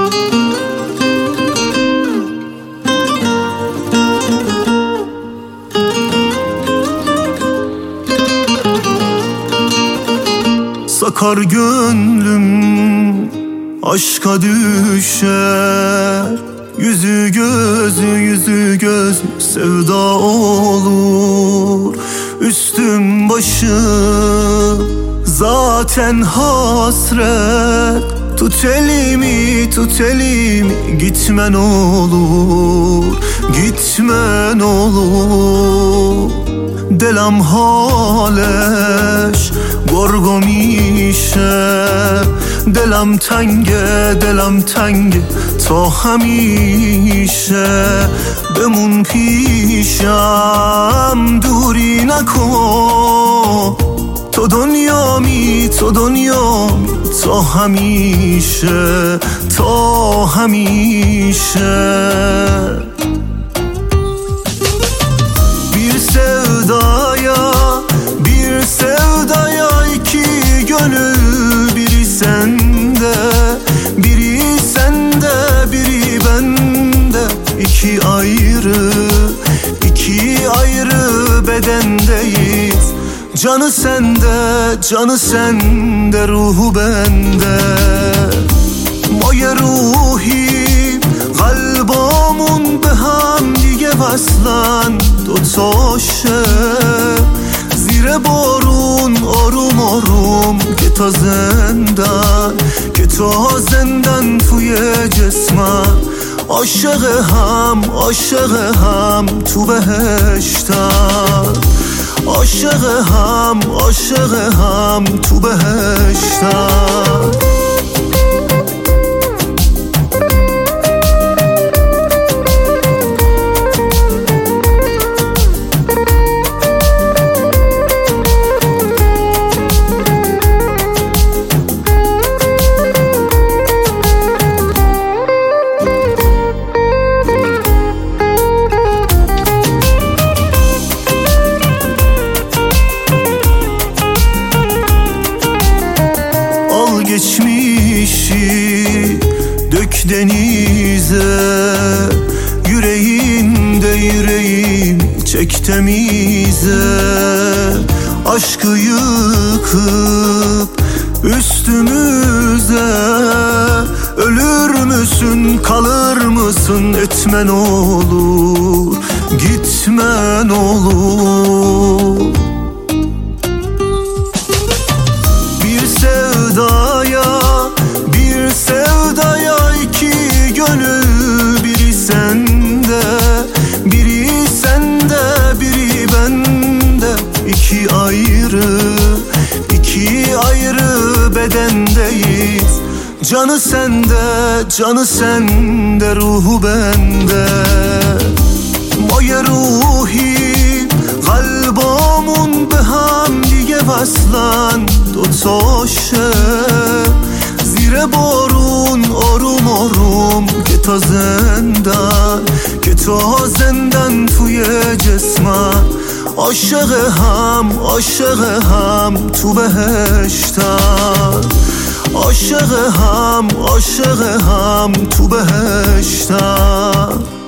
Sakar gönlüm aşka düşer, yüzü gözü sevda olur. Üstüm başım zaten hasret, tut elimi gitmen olur, gitmen olur. Delam haleş گرگومیشه دلم تنگه تا همیشه بمون پیشم دوری نکن تو دنیامی تا همیشه Bir sevdaya iki gönül, biri sende biri bende. İki ayrı bedendeyiz. Canı sende ruhu bende. مایه روحیم قلبامون به هم دیگه وصلن دوتاشه زیر بارون آروم آروم که تا زندن توی جسمم عاشق هم تو بهشتم عاشق هم تو بهشتم Geçmişi dök denize, yüreğim çek temize. Aşkı yıkıp üstümüze ölür müsün kalır mısın, etmen olur gitmen olur. Bir sevdaya iki gönül, biri sende biri bende. İki ayrı bedendeyiz. Canı sende ruhu bende. مایه روحیم قلبامون به هم دیگه وصلن دوتاشه زیر بارون آروم آروم که تا زندن توی جسمم عاشق هم تو بهشتم عاشق هم تو بهشتم.